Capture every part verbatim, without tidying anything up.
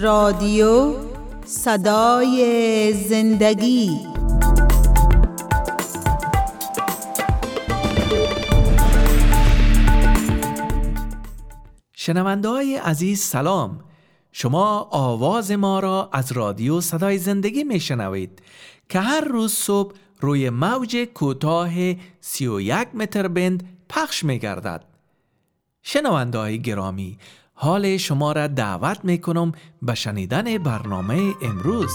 رادیو صدای زندگی. شنونده‌های عزیز سلام. شما آواز ما را از رادیو صدای زندگی میشنوید که هر روز صبح روی موج کوتاه سی و یک متر بند پخش می‌گردد. شنونده‌های گرامی، حال شما را دعوت می‌کنم به شنیدن برنامه امروز.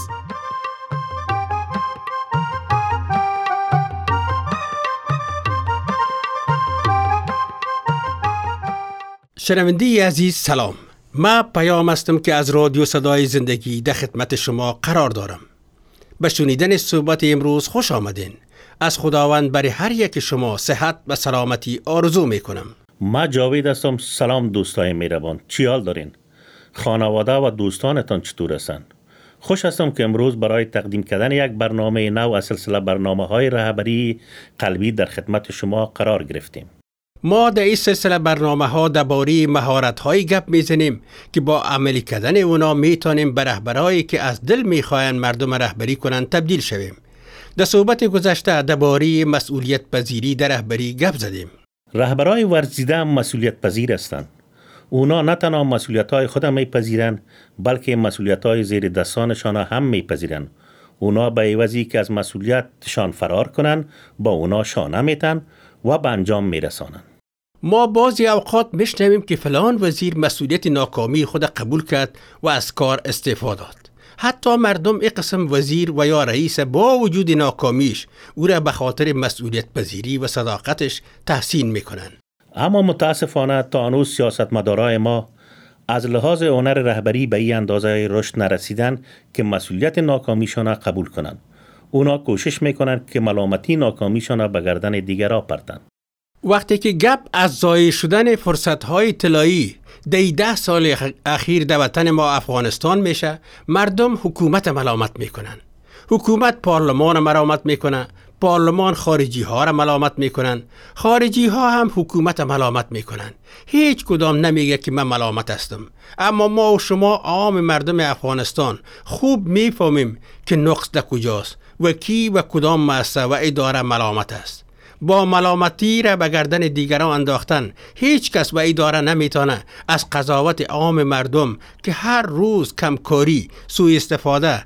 شنونده عزیز سلام. من پیام هستم که از رادیو صدای زندگی در خدمت شما قرار دارم. به شنیدن صحبت امروز خوش آمدین. از خداوند برای هر یک شما صحت و سلامتی آرزو میکنم. ما جاوید هستم. سلام دوستای مهربان، چی حال دارین؟ خانواده و دوستانتان چطور هستند؟ خوش هستم که امروز برای تقدیم کردن یک برنامه نو از سلسله برنامه‌های رهبری قلبی در خدمت شما قرار گرفتیم. ما در این سلسله برنامه ها درباره مهارت های گپ میزنیم که با عملی کردن اونا میتونیم به رهبرایی که از دل میخواین مردم رهبری کنن تبدیل شویم. در صحبت گذشته درباره مسئولیت پذیری در رهبری گپ زدیم. رهبرای ورزیده هم مسئولیت پذیر هستند. اونا نه تنها مسئولیت های خود میپذیرند بلکه مسئولیت های زیر دستانشان هم میپذیرند. اونا به عوضی که از مسئولیتشان فرار کنن با اونا شانه میتن و به انجام میرسانند. ما بعضی اوقات میشنویم که فلان وزیر مسئولیت ناکامی خود قبول کرد و از کار استعفا داد. حتی مردم این قسم وزیر و یا رئیس با وجود ناکامیش او را به خاطر مسئولیت پذیری و صداقتش تحسین میکنن. اما متاسفانه تا هنوز سیاستمدارای ما از لحاظ هنر رهبری به این اندازه رشد نرسیدن که مسئولیت ناکامیشان قبول کنند. اونا کوشش میکنن که ملامتی ناکامیشان به گردن دیگران پرتن. وقتی که گپ از ضایع شدن فرصت‌های طلایی دی ده سال اخیر در وطن ما افغانستان میشه، مردم حکومت ملامت میکنن. حکومت پارلمان ملامت میکنه، پارلمان خارجی ها را ملامت میکنن، خارجی ها هم حکومت ملامت میکنن. هیچ کدام نمیگه که من ملامت هستم. اما ما و شما عام مردم افغانستان خوب میفهمیم که نقص در کجاست و کی و کدام مؤسسه و اداره ملامت است. با ملامتی را به گردن دیگران انداختن هیچ کس و اداره نمیتونه از قضاوت عام مردم که هر روز کمکاری، سوء استفاده،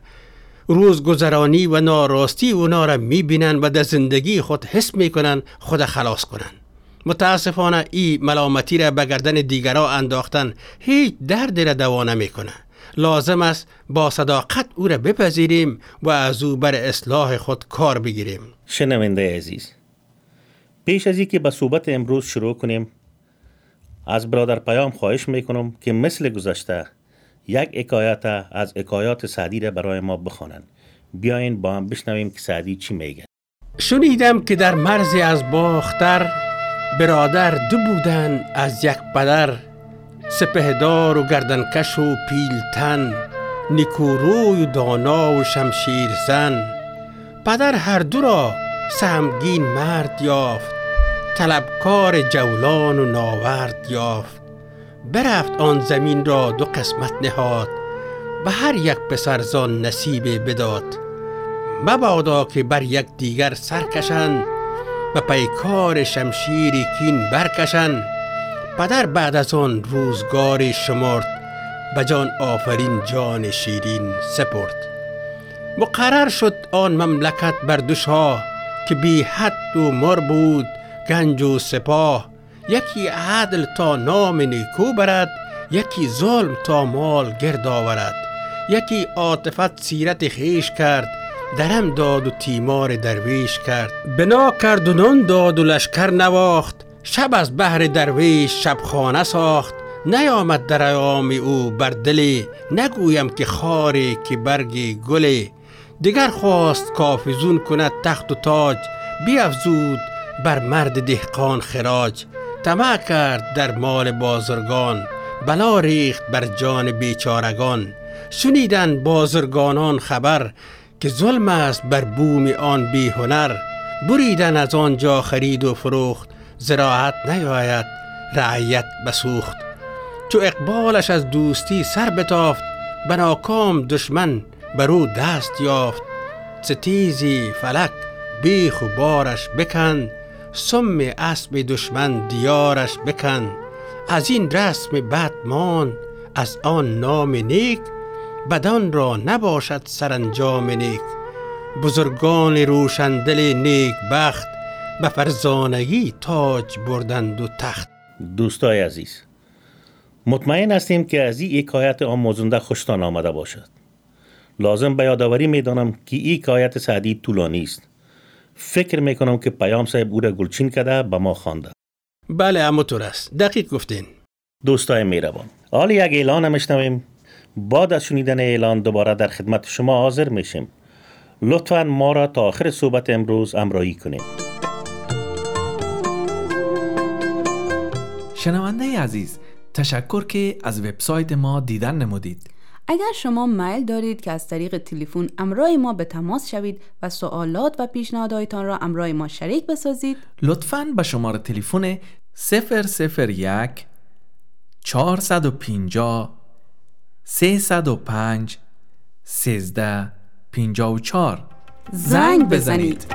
روزگذرانی و ناراستی اونا را میبینن و در زندگی خود حس میکنن خود خلاص کنن. متاسفانه این ملامتی را به گردن دیگران انداختن هیچ درد را دوا نمیکنه. لازم است با صداقت او را بپذیریم و از او بر اصلاح خود کار بگیریم. شنونده عزیز، پیش از اینکه به صحبت امروز شروع کنیم از برادر پیام خواهش میکنم که مثل گذشته یک حکایت از حکایات سعدی را برای ما بخوانند. بیاین با هم بشنویم که سعدی چی میگه. شنیدم که در مرز از باختر برادر دو بودن از یک پدر، سپهدار و گردنکش و پیلتن، نیکوروی و دانا و شمشیر زن. پدر هر دو را سهمگین مرد یافت، طلبکار جولان و ناورد یافت. برفت آن زمین را دو قسمت نهاد، به هر یک پسرزان نصیب بداد. مبادا که بر یک دیگر سرکشند، به پیکار شمشیر کین برکشند. پدر بعد از آن روزگار شمرد، به جان آفرین جان شیرین سپرد. مقرر شد آن مملکت بر دو شاه، که بی حد و مر بود گنج و سپاه. یکی عدل تا نام نیکو برد، یکی ظلم تا مال گرد آورد. یکی عاطفت سیرت خیش کرد، درم داد و تیمار درویش کرد. بنا کرد و نان داد و لشکر نواخت، شب از بهر درویش شبخانه ساخت. نیامد در ایام او بر دلی، نگویم که خاری که برگ گلی. دیگر خواست کافزون کند تخت و تاج، بیفزود بر مرد دهقان خراج. طمع کرد در مال بازرگان، بلا ریخت بر جان بیچارگان. شنیدن بازرگانان خبر، که ظلم است بر بوم آن بی هنر. بریدن از آنجا خرید و فروخت، زراعت نیاید رعیت بسوخت. چو اقبالش از دوستی سر بتافت، به ناکام دشمن برو دست یافت. ستیزی فلک بیخ و بارش بکن، سم اسب دشمن دیارش بکن. از این رسم بدمان از آن نام نیک، بدان را نباشد سرانجام نیک. بزرگان روشندل نیک بخت، به فرزانگی تاج بردند و تخت. دوستای عزیز، مطمئن هستیم که از این حکایت آموزنده خوشتان آمده باشد. لازم به یادآوری میدانم که این حکایت سعدی طولانی است. فکر میکنم که پیام صاحب او را گلچین کرده به ما خوانده. بله همونطور است، دقیق گفتین. دوستای مهربان، حالا یک اعلان میشنویم. بعد از شنیدن اعلان دوباره در خدمت شما حاضر میشیم. لطفاً ما را تا آخر صحبت امروز همراهی کنید. شنونده عزیز، تشکر که از وبسایت ما دیدن نمودید. اگر شما میل دارید که از طریق تلفن همراه ما به تماس شوید و سوالات و پیشنهاداتتان را همراه ما شریک بسازید، لطفاً به شماره تلفن صفر صفر یک چهارصد و پنجاه سیصد و پنج سیزده پنجاه و چهار زنگ بزنید.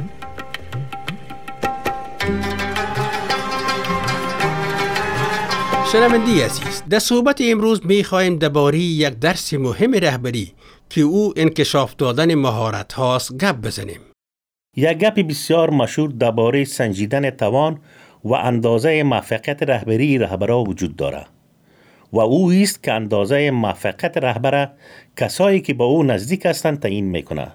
شنونده عزیز، در صحبت امروز می‌خوایم درباره یک درس مهم رهبری که او انکشاف دادن مهارت هاست گپ بزنیم. یک گپ بسیار مشهور درباره سنجیدن توان و اندازه موفقیت رهبری رهبرا وجود دارد و او است که اندازه موفقیت رهبر کسایی که با او نزدیک هستند تعیین میکنه.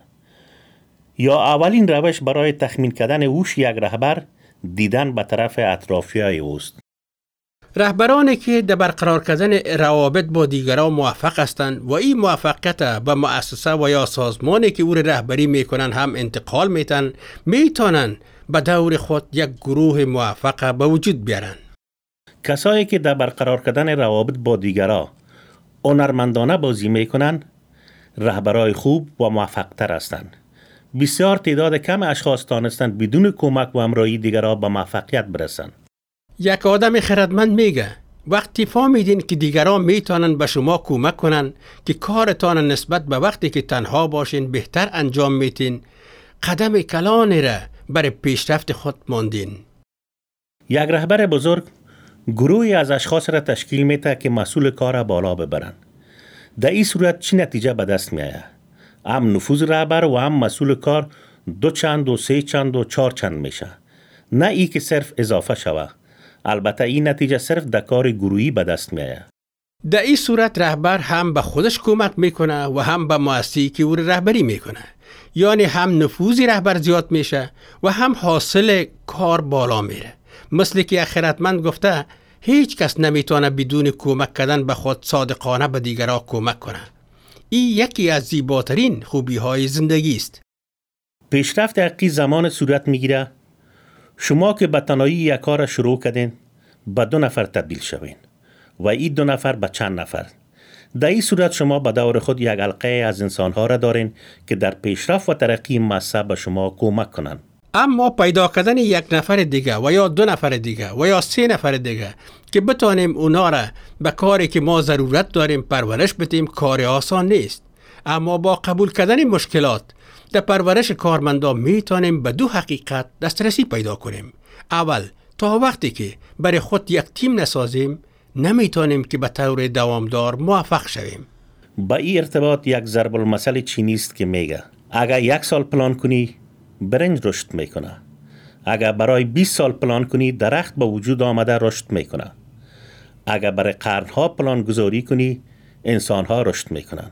یا اولین روش برای تخمین کردن هوش یک رهبر دیدن به طرف اطرافیای اوست. رهبرانی که در برقرار کردن روابط با دیگران موفق هستند و این موفقیت به مؤسسه و یا سازمانی که او رهبری میکنن هم انتقال میتن، میتونن به دور خود یک گروه موفق به وجود بیارن. کسایی که در برقرار کردن روابط با دیگران هنرمندانه بازی میکنن رهبرای خوب و موفق‌تر هستند. بسیار تعداد کم اشخاص تانستند بدون کمک و همراهی دیگران به موفقیت برسند. یک آدم خردمند میگه وقتی فهمیدین که دیگران میتونن به شما کمک کنن که کارتان نسبت به وقتی که تنها باشین بهتر انجام میتین، قدم کلانی را برای پیشرفت خود ماندین. یک رهبر بزرگ گروهی از اشخاص را تشکیل میده که مسئول کار را بالا ببرن. در این صورت چی نتیجه به دست میآید؟ هم نفوذ رهبر و هم مسئول کار دو چند و سه چند و چهار چند میشه. نه ای که صرف اضافه شوه. البته این نتیجه صرف در کار گروهی به دست میآید. در این صورت رهبر هم به خودش کمک میکنه و هم به مؤسسه‌ای که او رهبری میکنه. یعنی هم نفوذ رهبر زیاد میشه و هم حاصل کار بالا میره. مثل که خردمند گفته هیچ کس نمیتونه بدون کمک کردن به خود صادقانه به دیگران کمک کنه. این یکی از زیباترین خوبی های زندگی است. پیشرفت حقیقی زمان صورت میگیره شما که به تنهایی یک کار شروع کردین به دو نفر تبدیل شوین و این دو نفر به چند نفر. در این صورت شما به دور خود یک حلقه از انسانها را دارین که در پیشرفت و ترقی مؤسسه به شما کمک کنند. اما پیدا کردن یک نفر دیگه و یا دو نفر دیگه و یا سه نفر دیگه که بتانیم اونا را به کاری که ما ضرورت داریم پرورش بدیم کار آسان نیست. اما با قبول کردن مشکلات در پرورش کارمندان میتونیم به دو حقیقت دسترسی پیدا کنیم. اول، تا وقتی که برای خود یک تیم نسازیم نمیتونیم که به طور دوامدار موفق شویم. با این ارتباط یک ضرب المثل چینی است که میگه اگر یک سال پلان کنی برنج رشد میکنه. اگر برای بیست سال پلان کنی درخت با وجود آمده رشد میکنه. اگر برای قرنها پلان گذاری کنی انسانها رشد میکنن.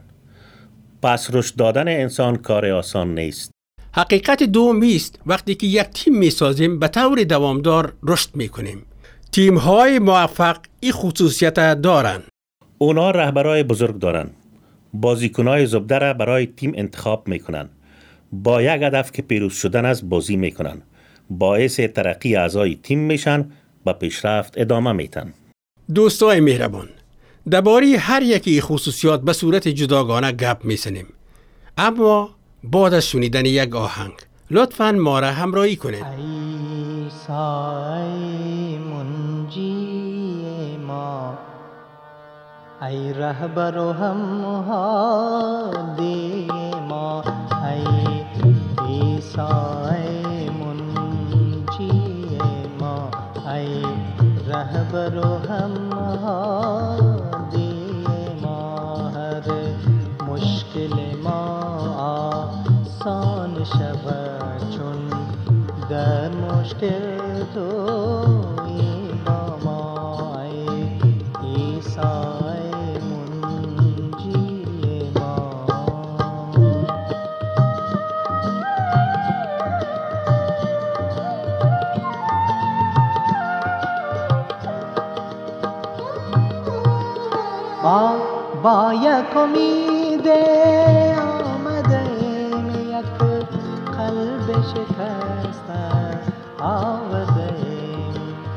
پس رشد دادن انسان کار آسان نیست. حقیقت دومی است وقتی که یک تیم میسازیم به طور دوامدار رشد میکنیم. تیم‌های موفق این خصوصیت دارن. اونا رهبرای بزرگ دارن. بازیکنای زبده را برای تیم انتخاب میکنن. با یک هدف که پیروز شدن از بازی میکنن. باعث ترقی اعضای تیم میشن و پیشرفت ادامه میتن. دوستای مهربان، درباره هر یکی خصوصیات به صورت جداگانه گپ میزنیم. اما بعد از شنیدن یک آهنگ لطفاً ما را همراهی کنید. ای سای منجی ما ای رهبر و همهادی ما، ای عیسی ای منجی ما، ای رهبر و همهادی ما، هر مشکل ما آسان شود چون در مشکل تویی با ما، ای عیسی ما با یک امید آمده ایم، یک قلب شکسته آورده ایم.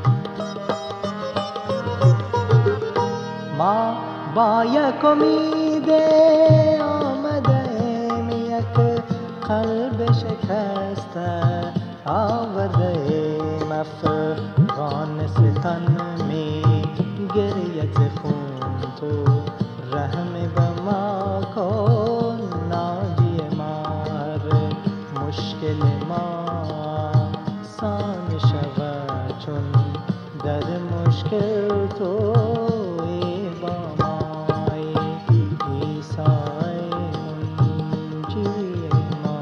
ما با یک امید آمده ایم، یک قلب شکسته آورده ایم. افغانستان می گرید خون، تو رحم به ما کن ناجی ما، هر مشکل ما آسان شود چون در مشکل تویی با ما، ای عیسی منجی ما.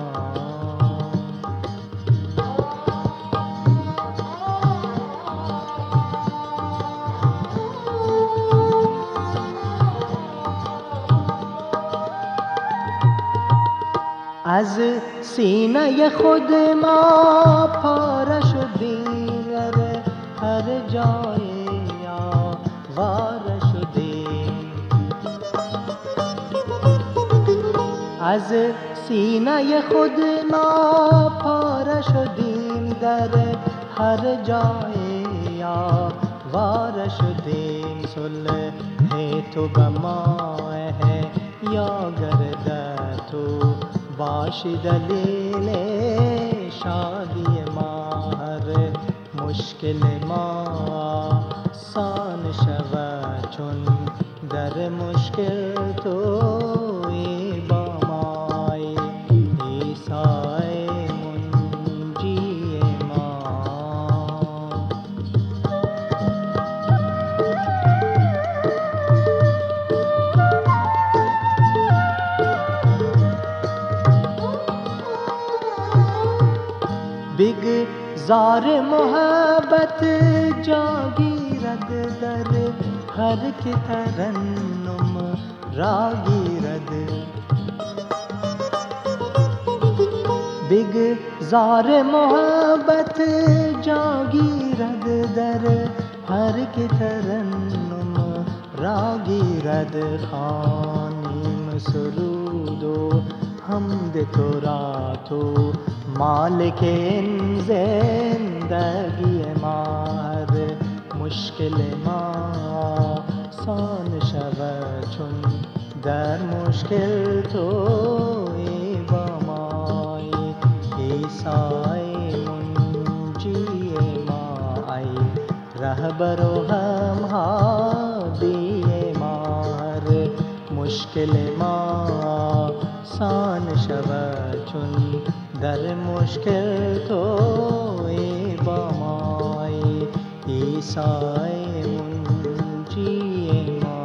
از سینه خود ما پاره شدیم، هر جای آواره شدیم. از سینه خود ما پاره شدیم، در هر جای آواره شدیم. صلح تو به ما یا گرده تو باشی دلیل شادی ما، هر مشکل ما آسان شود چون در مشکل تویی با ما، ای عیسی منجی ما. بگذار محبت جاگیرد در هر که ترنم را گیرد. بگذار محبت جاگیرد در هر که ترنم را گیرد. خوانیم سرود و حمد تو را، تو مالک این زندگی ما، هر مشکل ما آسان شود چون در مشکل تویی با ما، ای عیسی منجی ما، ای رهبر و همهادی ما، هر مشکل ما آسان شود چون در مشکل تویی با ما، ای عیسی منجی ما.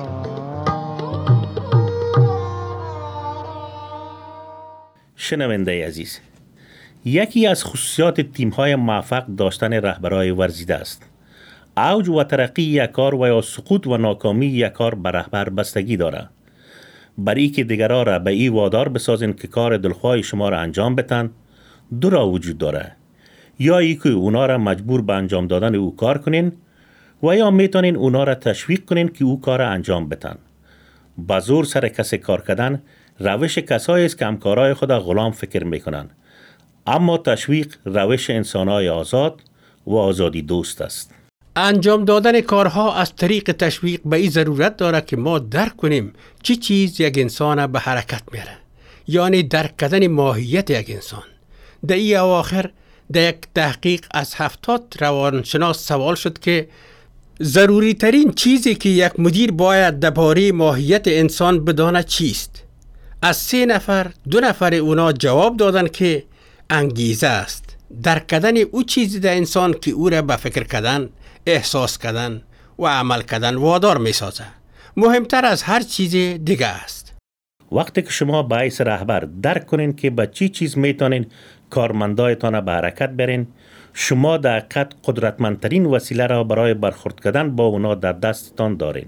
شنونده عزیز، یکی از خصوصیات تیم‌های موفق داشتن رهبرای ورزیده است. اوج و ترقی یک کار و یا سقوط و ناکامی یک کار به رهبر بستگی داره. برای که دیگرها را به این وادار بسازین که کار دلخواه شما را انجام بتن، دو راه وجود داره. یا ای که اونا را مجبور به انجام دادن او کار کنین و یا میتونین اونا را تشویق کنین که او کار را انجام بتن. با زور سر کسی کار کردن روش کسایی است که همکارای خود غلام فکر میکنن، اما تشویق روش انسانای آزاد و آزادی دوست است. انجام دادن کارها از طریق تشویق به این ضرورت داره که ما درک کنیم چی چیز یک انسان به حرکت میره، یعنی درک کردن ماهیت یک انسان. در این اواخر در یک تحقیق از هفتاد روانشناس سوال شد که ضروری ترین چیزی که یک مدیر باید درباره ماهیت انسان بداند چیست؟ از سه نفر دو نفر اونا جواب دادن که انگیزه است. درک کردن او چیزی در انسان که او را به فکر کردن، احساس کردن و عمل کردن وادار می سازه. مهمتر از هر چیز دیگه است. وقتی که شما باعث رهبر درک کنین که با چی چیز میتونین کارمندایتان به حرکت برین، شما در حقیقت قدرتمندترین وسیله را برای برخورد کردن با اونا در دستتان دارین.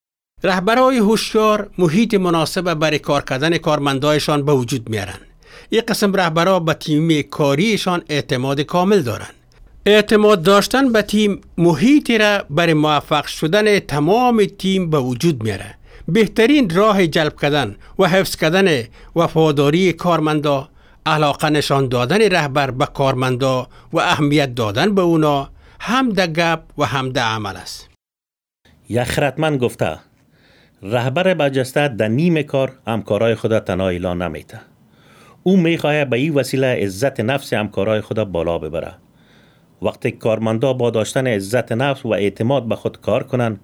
رهبرای هوشیار محیط مناسب برای کار کردن کارمندایشان به وجود میارن. این قسم رهبرها به تیم کاریشان اعتماد کامل دارن. اعتماد داشتن به تیم محیطی را برای موفق شدن تمام تیم به وجود میاره. بهترین راه جلب کردن و حفظ کردن وفاداری کارمندا، علاقه نشان دادن رهبر به کارمندا و اهمیت دادن به اونا هم در گپ و هم در عمل است. یک خردمند گفته رهبر برجسته در نیم کار همکارای خدا تنها اعلان نمیته. او میخواه به این وسیله عزت نفس همکارای خدا بالا ببره. وقتی کارمندا با داشتن عزت نفس و اعتماد به خود کار کنن،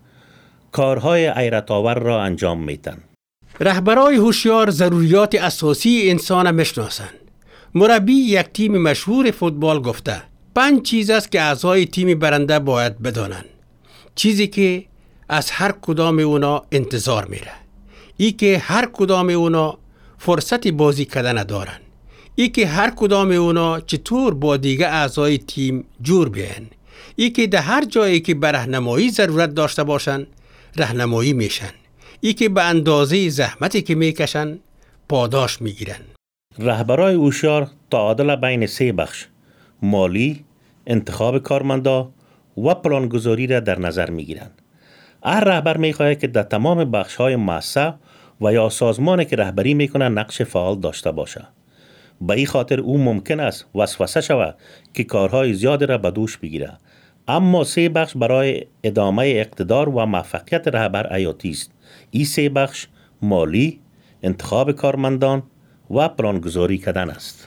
کارهای حیرت آور را انجام میتن. رهبرای هوشیار ضروریات اساسی انسان میشناسن. مربی یک تیم مشهور فوتبال گفته پنج چیز است که اعضای تیم برنده باید بدانن. چیزی که از هر کدام اونا انتظار میره. ای که هر کدام اونا فرصت بازی کردن دارن. ای که هر کدام اونا چطور با دیگه اعضای تیم جور بیان. ای که در هر جایی که به راهنمایی ضرورت داشته باشن راهنمایی میشن. ای که به اندازه زحمتی که میکشن پاداش میگیرن. رهبرای هوشیار تعادل بین سه بخش مالی، انتخاب کارمندا و پلانگذاری را در نظر میگیرند. هر رهبر میخواهد که در تمام بخش‌های مؤسسه و یا سازمانی که رهبری میکنه نقش فعال داشته باشه. به این خاطر او ممکن است وسوسه شود که کارهای زیاد را به دوش بگیره. اما سه بخش برای ادامه اقتدار و موفقیت رهبر حیاتی است. این سه بخش مالی، انتخاب کارمندان و پلانگذاری کردن است.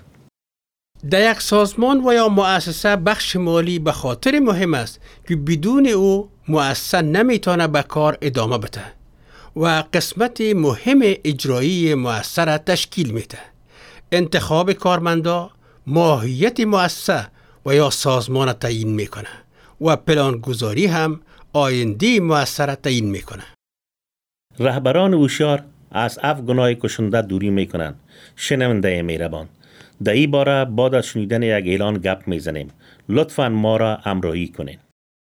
در یک سازمان و یا مؤسسه بخش مالی به خاطر مهم است که بدون او مؤسسه نمیتونه به کار ادامه بده و قسمت مهم اجرایی مؤسسه را تشکیل میده. انتخاب کارمندا ماهیت مؤسسه و یا سازمان تعیین میکنه و پلانگذاری هم آینده مؤسسه را تعیین میکنه. رهبران هوشیار از اف گناه کشنده دوری میکنن. شنونده مهربان، در این باره بعد از شنیدن یک اعلان گپ میزنیم. لطفاً ما را همراهی کنین.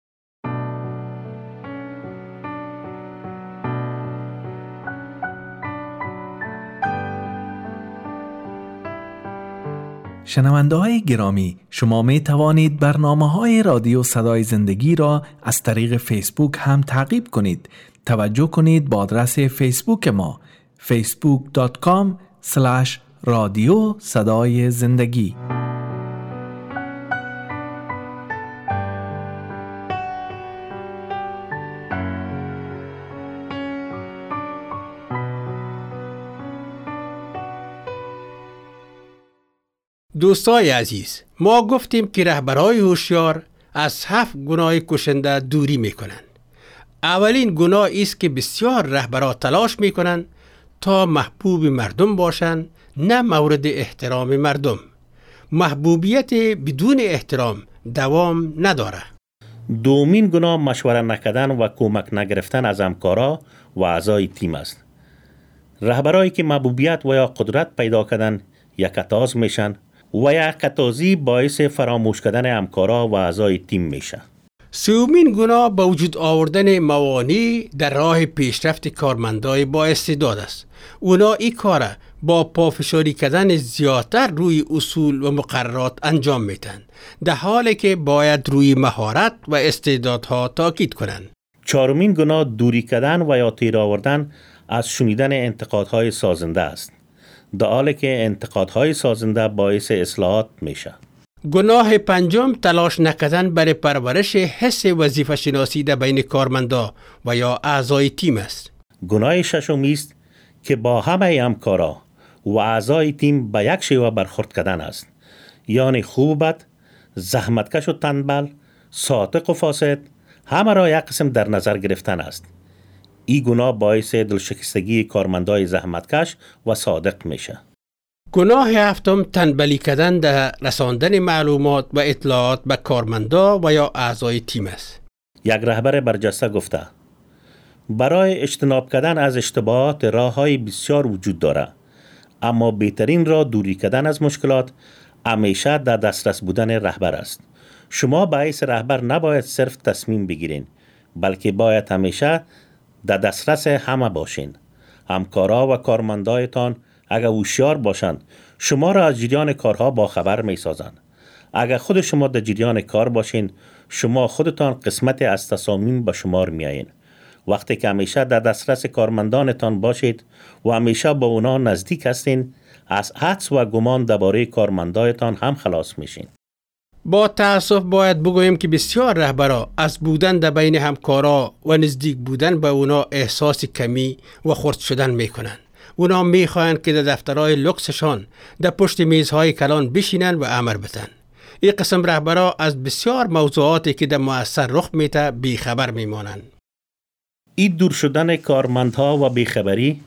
شنونده های گرامی، شما می توانید برنامه های رادیو صدای زندگی را از طریق فیسبوک هم تعقیب کنید. توجه کنید با آدرس فیسبوک ما فیسبوک دات کام اسلش رادیو صدای زندگی. دوستای عزیز، ما گفتیم که رهبرای هوشیار از هفت گناه کشنده دوری میکنن. اولین گناه است که بسیار رهبرها تلاش میکنن تا محبوب مردم باشن، نه مورد احترام مردم. محبوبیت بدون احترام دوام نداره. دومین گناه مشوره نکردن و کمک نگرفتن از همکارا و اعضای تیم است. رهبرایی که محبوبیت و یا قدرت پیدا کردن یکتاز میشن و یکتازی باعث فراموش کردن همکارا و اعضای تیم میشه. سومین گناه به وجود آوردن موانع در راه پیشرفت کارمندای با استعداد است. اونا این کار با پافشاری کردن زیادتر روی اصول و مقررات انجام میدن، در حالی که باید روی مهارت و استعدادها تاکید کنند. چهارمین گناه دوری کردن و یا تیر آوردن از شنیدن انتقادهای سازنده است، در حالی که انتقادهای سازنده باعث اصلاحات میشه. گناه پنجم تلاش نکردن برای پرورش حس وظیفه شناسی در بین کارمندا و یا اعضای تیم است. گناه ششم است که با همه همکارا و اعضای تیم به یک شیوه برخورد کردن است، یعنی خوب و بد، زحمتکش و تنبل، صادق و فاسد، همه را یک قسم در نظر گرفتن است. این گناه باعث دلشکستگی کارمندای زحمتکش و صادق میشه. گناه هفتم تنبلی کردن در رساندن معلومات و اطلاعات به کارمندا و یا اعضای تیم است. یک رهبر برجسته گفته برای اجتناب کردن از اشتباهات راه‌های بسیار وجود داره، اما بهترین راه دوری کردن از مشکلات همیشه در دسترس بودن رهبر است. شما به حیث رهبر نباید صرف تصمیم بگیرین، بلکه باید همیشه در دسترس همه باشین. همکارا و کارمندایتان اگر هوشیار باشند شما را از جریان کارها با خبر می سازند. اگر خود شما در جریان کار باشین شما خودتان قسمت از تصامیم به شمار می آیین. وقتی که همیشه در دسترس کارمندانتان باشید و همیشه با اونا نزدیک هستین، از حدس و گمان درباره کارمندایتان هم خلاص میشین. با تأسف باید بگوییم که بسیار رهبرا از بودن در بین همکارا و نزدیک بودن به اونا احساس کمی و خرد شدن میکنن. اونا میخواهند که در دفترهای لکسشان در پشت میزهای کلان بشینن و امر بتن. این قسم رهبرا از بسیار موضوعاتی که در مؤثر رخ میته بیخبر میمانند. این دور شدن کارمندها و بیخبری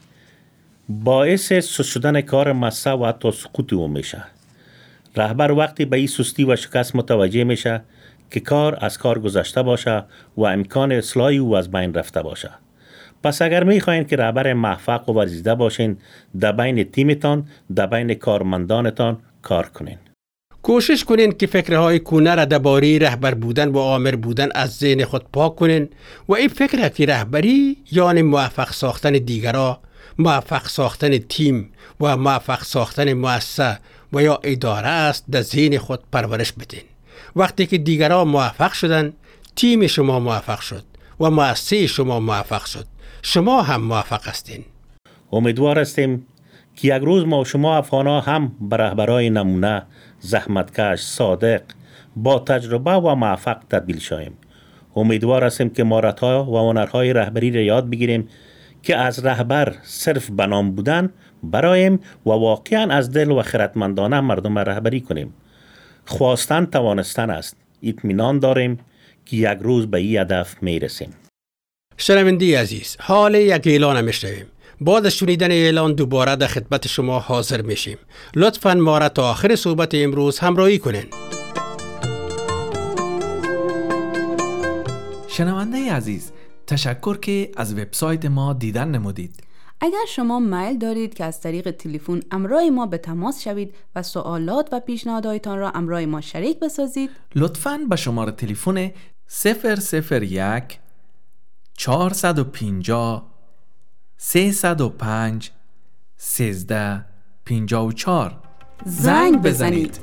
باعث سست شدن کار مسته و حتی سقوط او میشه. رهبر وقتی به این سستی و شکست متوجه میشه که کار از کار گذشته باشه و امکان اصلاحی او از بین رفته باشه. پس اگر میخواین که رهبر موفق و ورزیده باشین، در بین تیمتان، در بین کارمندانتان کار کنین. کوشش کنین که فکرهای کونه را درباره رهبر بودن و آمر بودن از ذهن خود پاک کنین و این فکر که رهبری یعنی موفق ساختن دیگرها، موفق ساختن تیم و موفق ساختن مؤسسه و یا اداره است در ذهن خود پرورش بدین. وقتی که دیگرها موفق شدن، تیم شما موفق شد و مؤسسه شما موفق شد. شما هم موفق هستین. امیدوار هستیم که یک روز ما و شما افغان‌ها هم به رهبرای نمونه، زحمتکش، صادق، با تجربه و موفق تبدیل شویم. امیدوار هستیم که مهارت‌ها و هنرهای رهبری را یاد بگیریم که از رهبر صرف به نام بودن برایم و واقعا از دل و خردمندانه مردم رهبری کنیم. خواستن توانستن است. اطمینان داریم که یک روز به این هدف میرسیم. شنوندگان عزیز، حال یک اعلان میشنویم. بعد از شنیدن اعلان دوباره در خدمت شما حاضر میشیم. لطفاً ما را تا آخر صحبت امروز همراهی کنین. شنونده عزیز، تشکر که از وبسایت ما دیدن نمودید. اگر شما میل دارید که از طریق تلفن همراه ما به تماس شوید و سوالات و پیشنهاداتتان را همراه ما شریک بسازید، لطفاً به شماره تلفن صفر صفر یک چهارصد و پنجاه سیصد و پنج سیزده پنجاه و چهار زنگ بزنید.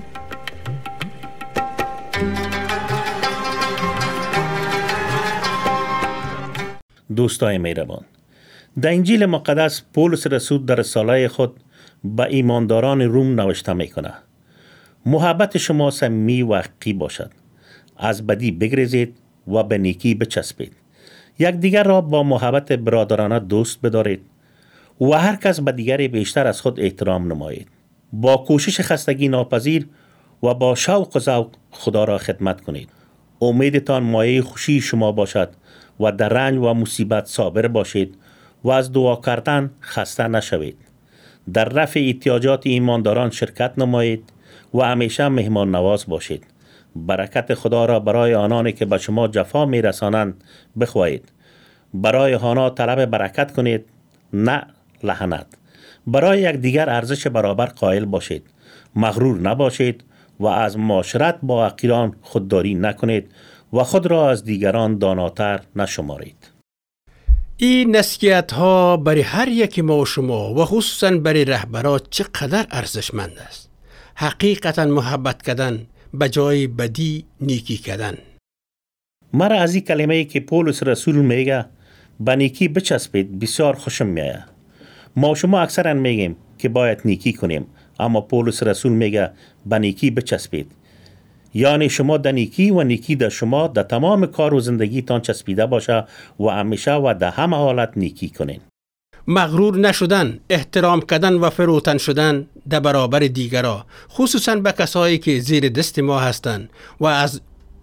دوستای مهربان، در انجیل مقدس پولس رسول در رساله خود به ایمانداران روم نوشته میکنه: محبت شما صمیمی و حقیقی باشد، از بدی بگریزید و به نیکی بچسبید، یک دیگر را با محبت برادرانه دوست بدارید و هر کس به دیگری بیشتر از خود احترام نمایید. با کوشش خستگی ناپذیر و با شوق و ذوق خدا را خدمت کنید. امیدتان مایه خوشی شما باشد و در رنج و مصیبت صابر باشید و از دعا کردن خسته نشوید. در رفع احتیاجات ایمانداران شرکت نمایید و همیشه مهمان نواز باشید. برکت خدا را برای آنانی که به شما جفا می رسانند بخواهید. برای آنها طلب برکت کنید، نه لعنت. برای یک دیگر ارزش برابر قائل باشید. مغرور نباشید و از معاشرت با حقیران خودداری نکنید و خود را از دیگران داناتر نشمارید. این نصیحت ها برای هر یکی ما و شما و خصوصا برای رهبران چقدر ارزشمند است. حقیقتا محبت کردن به جای بدی نیکی کردن. مرا از این کلمه‌ای که پولس رسول میگه به نیکی بچسبید بسیار خوشم میاد. ما شما اکثرا میگیم که باید نیکی کنیم، اما پولس رسول میگه به نیکی بچسبید. یعنی شما در نیکی و نیکی در شما در تمام کار و زندگیتان چسبیده باشه و همیشه و در همه حالت نیکی کنین. مغرور نشدن، احترام کردن و فروتن شدن در برابر دیگران، خصوصا به کسایی که زیر دست ما هستند و از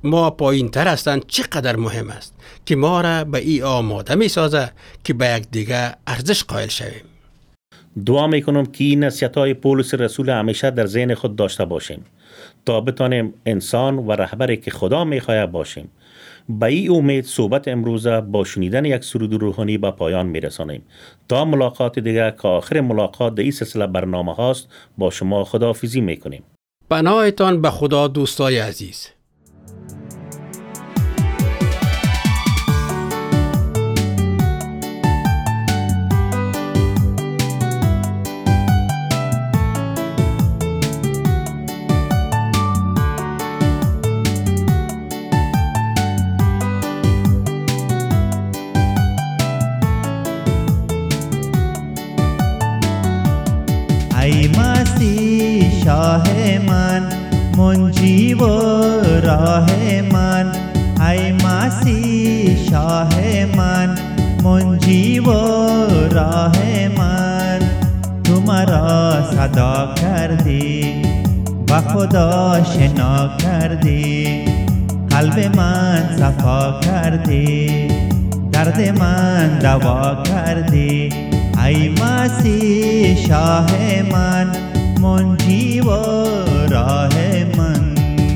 ما پایین تر هستند چقدر مهم است که ما را به ای آماده می سازه که به یک دیگه ارزش قائل شویم. دعا میکنم که این نصیحت‌های پولس رسول همیشه در ذهن خود داشته باشیم تا بتانیم انسان و رهبری که خدا میخواهد باشیم. به این امید صحبت امروزه با شنیدن یک سرود روحانی به پایان میرسانیم. تا ملاقات دیگر که آخر ملاقات در این سلسله برنامه هاست، با شما خداحافظی میکنیم. پناهتان به خدا دوستای عزیز. ای مسیح شاه من، منجی و راه من. ای مسیح شاه من، منجی و راه من. تو مرا صدا کردی، با خدا شنا کردی. قلب من صفا کردی، درد من دوا کردی. ای مسیح شاه من، منجی و راه من.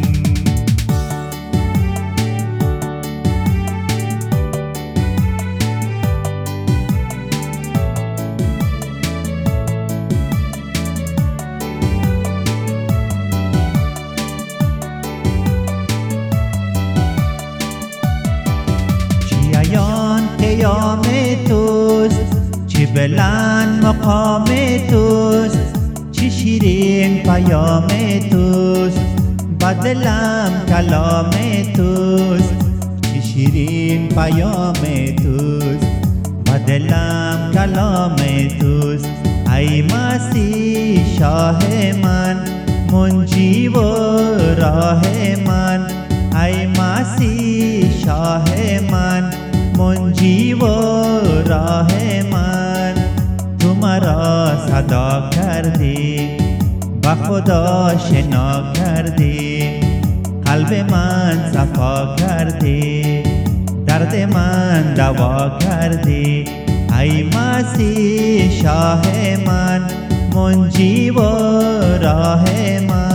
چیایان قیام توست، چی بلند مقام توست. چی شیرین پیام توست، با دلم کلام توست. چی شیرین پیام توست، با دلم کلام توست. ای مسیح شاه من، منجی و راه من. ای مسیح شاه من، منجی و راه من. تو مرا صدا کردی، با خدا شنا کردی. قلب من صفا کردی، درد من دوا کردی. ای مسیح شاه من، منجی و راه من.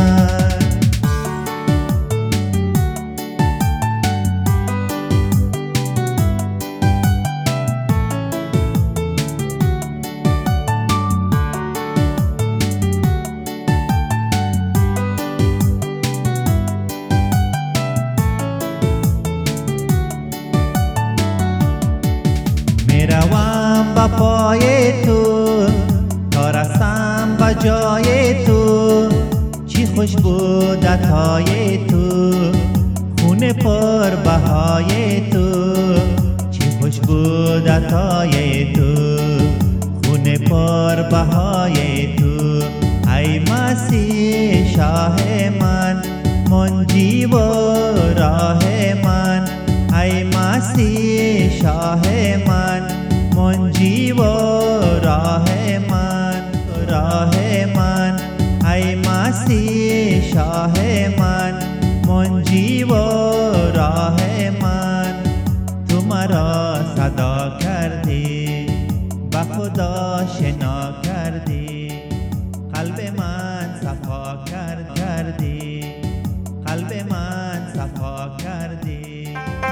میروم با پای تو تا رسم با جای تو. چی خوش بود عطای تو، خون پر بهای تو. چی خوش بود عطای تو، خون پر بهای تو. ای مسیح شاه من، منجی و راه من. ای مسیح شاه من، منجی و راه من. راه من. ای مسیح شاه من، منجی و راه من. تو مرا صدا کردی، با خدا شنا کردی. قلب من صفا کرد کردی. قلب من صفا کردی.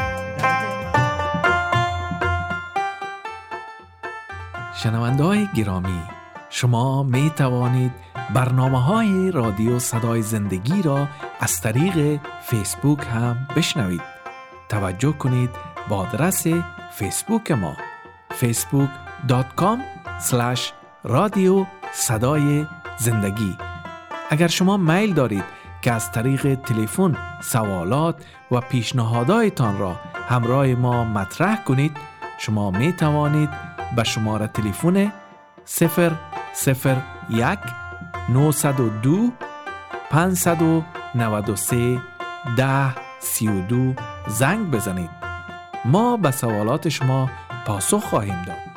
شنونده های گرامی، شما می توانید برنامه های رادیو صدای زندگی را از طریق فیسبوک هم بشنوید. توجه کنید با آدرس فیسبوک ما فیسبوک دات کام اسلش رادیو صدای زندگی. اگر شما میل دارید که از طریق تلفن سوالات و پیشنهاداتتان را همراه ما مطرح کنید، شما می توانید به شماره تلفن صفر صفر یک نهصد و دو پانصد و نود و سه ده سی و دو زنگ بزنید. ما به سوالات شما پاسخ خواهیم داد.